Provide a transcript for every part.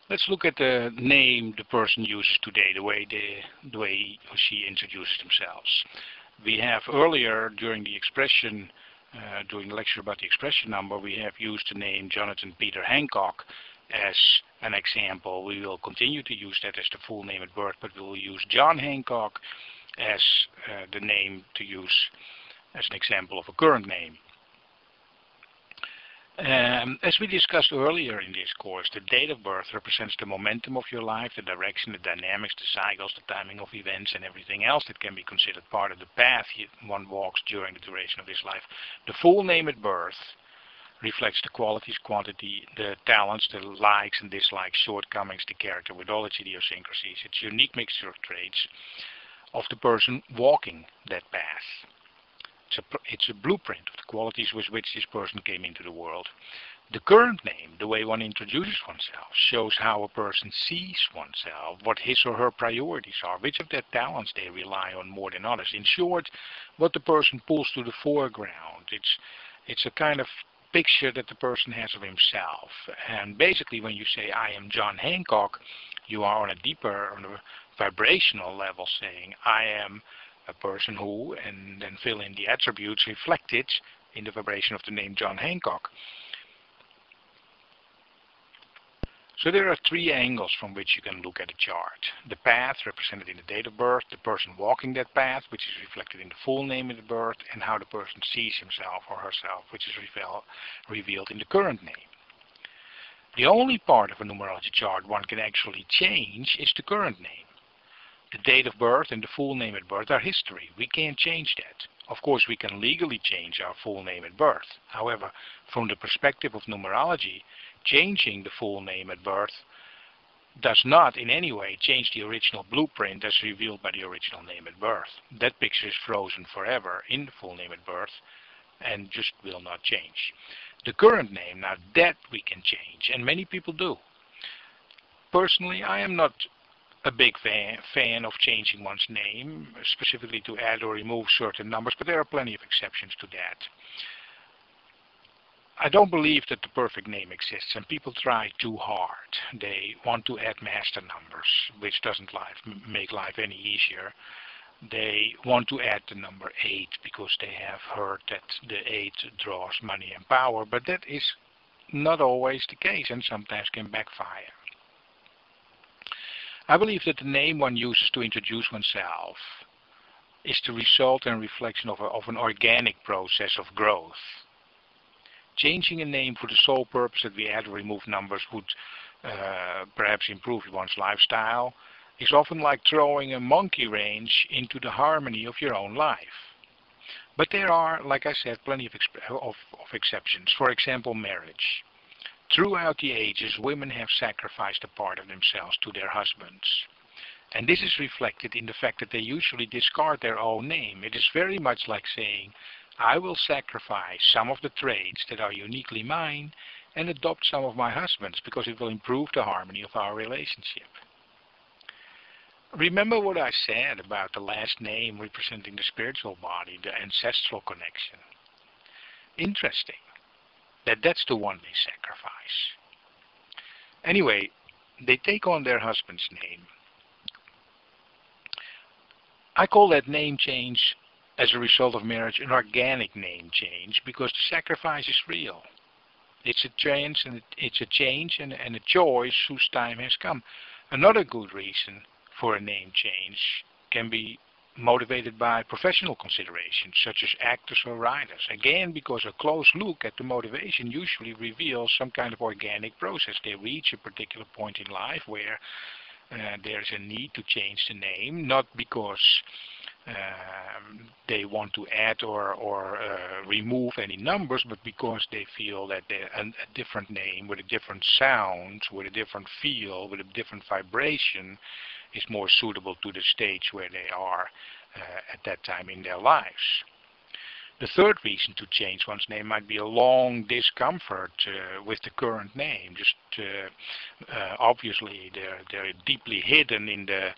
Let's look at the name the person uses today, the way he or she introduces themselves. We have earlier during the expression, during the lecture about the expression number, we have used the name Jonathan Peter Hancock as an example. We will continue to use that as the full name at birth, but we will use John Hancock as the name to use as an example of a current name. As we discussed earlier in this course, the date of birth represents the momentum of your life, the direction, the dynamics, the cycles, the timing of events, and everything else that can be considered part of the path one walks during the duration of his life. The full name at birth reflects the qualities, quantity, the talents, the likes and dislikes, shortcomings, the character with all its idiosyncrasies. It's a unique mixture of traits of the person walking that path. It's a blueprint of the qualities with which this person came into the world. The current name, the way one introduces oneself, shows how a person sees oneself, what his or her priorities are, which of their talents they rely on more than others. In short, what the person pulls to the foreground. It's a kind of picture that the person has of himself. And basically when you say, I am John Hancock, you are on a vibrational level saying, I am a person who, and then fill in the attributes reflected in the vibration of the name John Hancock. So there are three angles from which you can look at a chart. The path represented in the date of birth, the person walking that path, which is reflected in the full name of the birth, and how the person sees himself or herself, which is revealed in the current name. The only part of a numerology chart one can actually change is the current name. The date of birth and the full name at birth are history. We can't change that. Of course, we can legally change our full name at birth. However, from the perspective of numerology, changing the full name at birth does not in any way change the original blueprint as revealed by the original name at birth. That picture is frozen forever in the full name at birth and just will not change. The current name, now that we can change, and many people do. Personally, I am not a big fan of changing one's name, specifically to add or remove certain numbers, but there are plenty of exceptions to that. I don't believe that the perfect name exists, and people try too hard. They want to add master numbers, which doesn't make life any easier. They want to add the number 8 because they have heard that the 8 draws money and power, but that is not always the case and sometimes can backfire. I believe that the name one uses to introduce oneself is the result and reflection of an organic process of growth. Changing a name for the sole purpose that we add or remove numbers would perhaps improve one's lifestyle is often like throwing a monkey wrench into the harmony of your own life. But there are, like I said, plenty of exceptions. For example, marriage. Throughout the ages, women have sacrificed a part of themselves to their husbands. And this is reflected in the fact that they usually discard their own name. It is very much like saying, I will sacrifice some of the traits that are uniquely mine and adopt some of my husband's because it will improve the harmony of our relationship. Remember what I said about the last name representing the spiritual body, the ancestral connection. Interesting. That's the one they sacrifice. Anyway, they take on their husband's name. I call that name change as a result of marriage an organic name change because the sacrifice is real. It's a change and a choice whose time has come. Another good reason for a name change can be motivated by professional considerations such as actors or writers. Again, because a close look at the motivation usually reveals some kind of organic process. They reach a particular point in life where there is a need to change the name, not because they want to add or remove any numbers, but because they feel that a different name with a different sound, with a different feel, with a different vibration is more suitable to the stage where they are at that time in their lives. The third reason to change one's name might be a long discomfort with the current name. Just obviously they're deeply hidden in the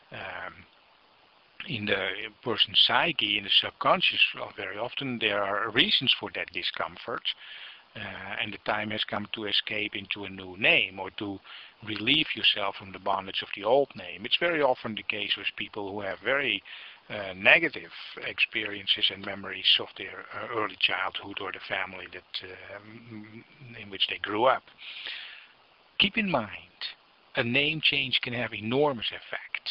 person's psyche, in the subconscious. Very often there are reasons for that discomfort. and the time has come to escape into a new name or to relieve yourself from the bondage of the old name. It's very often the case with people who have very negative experiences and memories of their early childhood or the family that in which they grew up. Keep in mind, a name change can have enormous effect.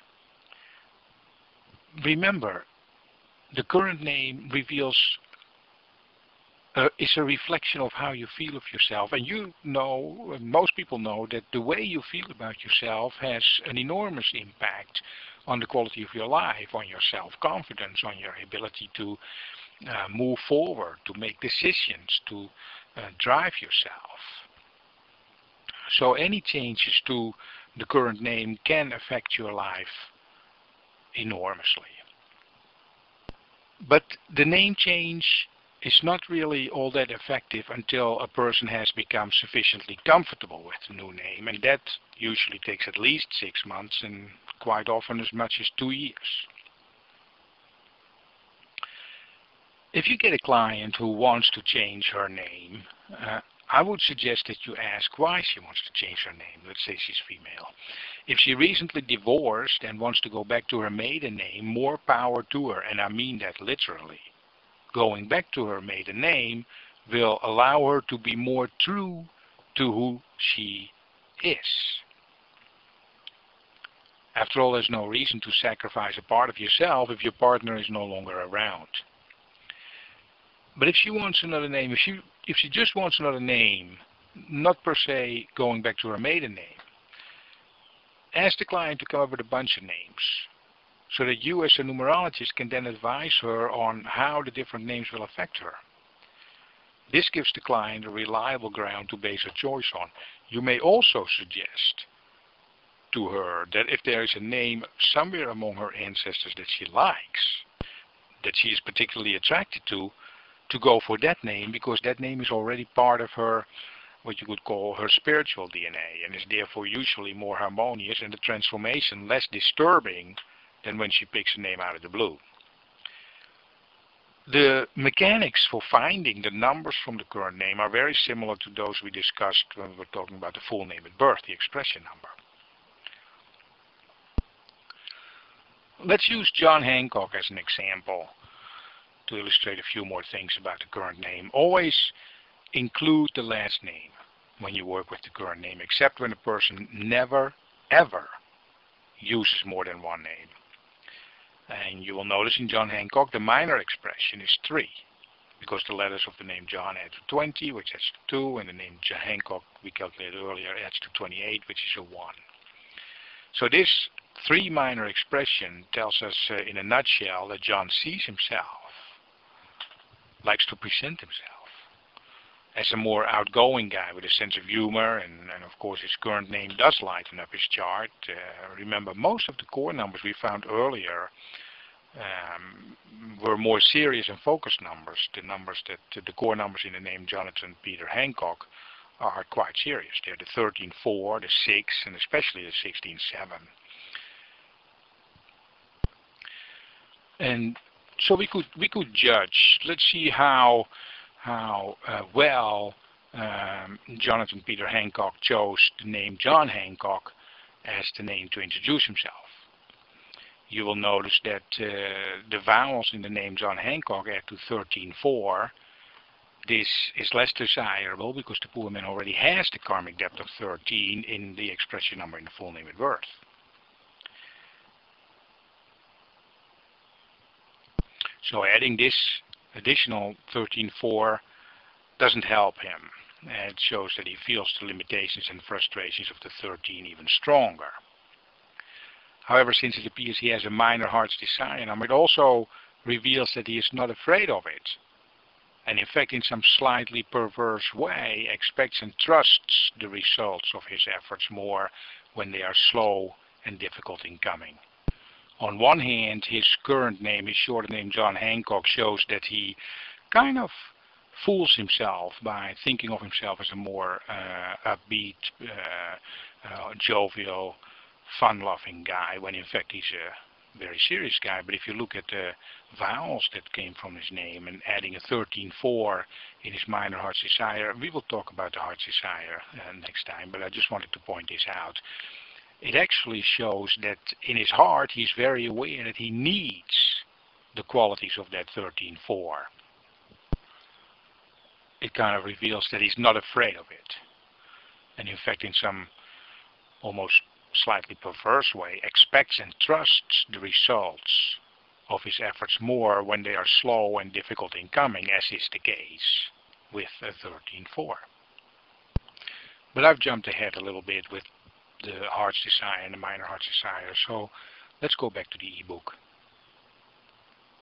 Remember, the current name reveals is a reflection of how you feel of yourself, and you know, most people know, that the way you feel about yourself has an enormous impact on the quality of your life, on your self-confidence, on your ability to move forward, to make decisions, to drive yourself. So any changes to the current name can affect your life enormously. But the name change is not really all that effective until a person has become sufficiently comfortable with the new name, and that usually takes at least 6 months and quite often as much as 2 years. If you get a client who wants to change her name, I would suggest that you ask why she wants to change her name. Let's say she's female. If she recently divorced and wants to go back to her maiden name, more power to her, and I mean that literally. Going back to her maiden name will allow her to be more true to who she is. After all, there's no reason to sacrifice a part of yourself if your partner is no longer around. But if she wants another name, if she just wants another name, not per se going back to her maiden name, ask the client to come up with a bunch of names, so that you as a numerologist can then advise her on how the different names will affect her. This gives the client a reliable ground to base her choice on. You may also suggest to her that if there is a name somewhere among her ancestors that she likes, that she is particularly attracted to go for that name, because that name is already part of her, what you could call her spiritual DNA, and is therefore usually more harmonious and the transformation less disturbing than when she picks a name out of the blue. The mechanics for finding the numbers from the current name are very similar to those we discussed when we were talking about the full name at birth, the expression number. Let's use John Hancock as an example to illustrate a few more things about the current name. Always include the last name when you work with the current name, except when a person never, ever uses more than one name. And you will notice in John Hancock the minor expression is 3, because the letters of the name John add to 20, which adds to 2, and the name Hancock we calculated earlier adds to 28, which is a 1. So this 3 minor expression tells us in a nutshell that John sees himself, likes to present himself as a more outgoing guy with a sense of humor, and of course his current name does lighten up his chart. Remember, most of the core numbers we found earlier were more serious and focused numbers. The core numbers in the name Jonathan Peter Hancock are quite serious. They're the 13-4, the 6, and especially the 16-7. And so we could judge. Let's see how well Jonathan Peter Hancock chose the name John Hancock as the name to introduce himself. You will notice that the vowels in the name John Hancock add to 13-4. This is less desirable because the poor man already has the karmic depth of 13 in the expression number in the full name at birth. So adding this additional 13-4 doesn't help him. It shows that he feels the limitations and frustrations of the 13 even stronger. However, since it appears he has a minor heart's desire number, it also reveals that he is not afraid of it, and in fact in some slightly perverse way expects and trusts the results of his efforts more when they are slow and difficult in coming. On one hand, his current name, his shorter name John Hancock, shows that he kind of fools himself by thinking of himself as a more upbeat, jovial, fun-loving guy, when in fact he's a very serious guy. But if you look at the vowels that came from his name and adding a 13-4 in his minor heart's desire. We will talk about the heart's desire next time, but I just wanted to point this out. It actually shows that in his heart he's very aware that he needs the qualities of that 13-4. It kind of reveals that he's not afraid of it. And in fact, in some almost slightly perverse way, expects and trusts the results of his efforts more when they are slow and difficult in coming, as is the case with a 13-4. But I've jumped ahead a little bit with the heart's desire and the minor heart's desire, so let's go back to the ebook.